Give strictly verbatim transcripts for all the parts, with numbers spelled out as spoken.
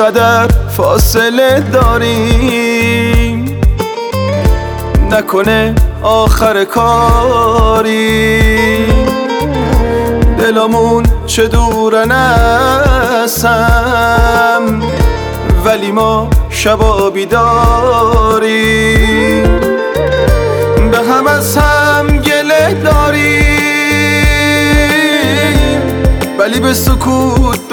چقدر فاصله داریم، نکنه آخر کاری دلمون چه دورن هستم، ولی ما شبا بیداریم، به هم از هم گله داریم، ولی به سکوت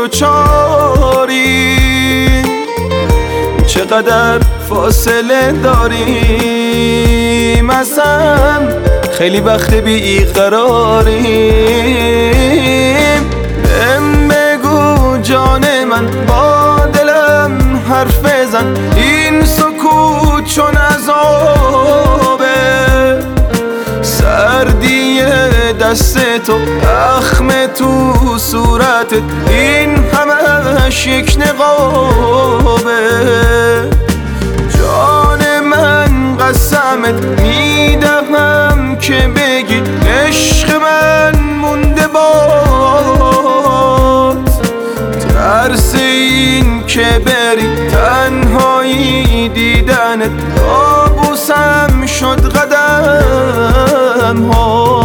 دوچاریم. چقدر فاصله داریم، اصلا خیلی وقت بیقراریم. بهم بگو جان من، با دلم حرف بزن، این سکوت چون عذابه، سردی دست تو، اخم تو صورتت، این همش یک نقابه. جان من قسمت میدهم که بگی عشق من مونده باد، ترس این که بری تنهایی دیدنت کابوسم شد قدم ها.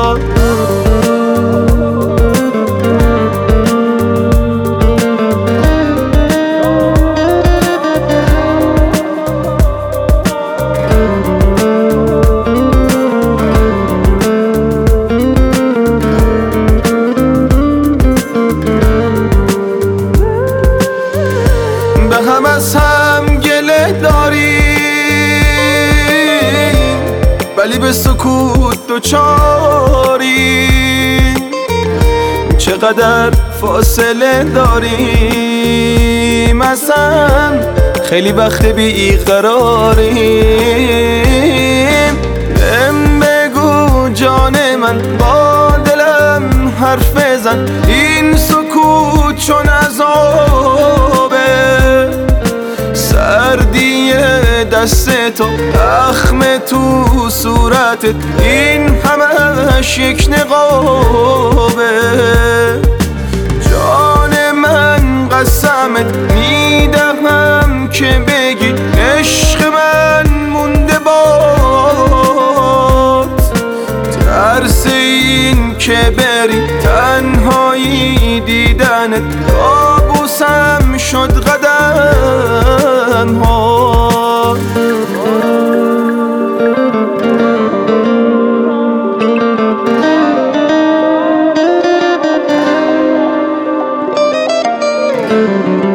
هم از هم گله داریم، ولی به سکوت دوچاریم. چقدر فاصله داریم، اصلا خیلی وقت بیقراریم. بهم بگو جان من، با دلم حرف بزن، این سکوت چون عذابه، سردی دست تو، اخم تو صورتت، این همش یک نقابه. جان من قسمت میدهم که بگی عشق من مونده باد، ترس این که بری تنهایی دیدنت کابوسم شد قدم ها. thank you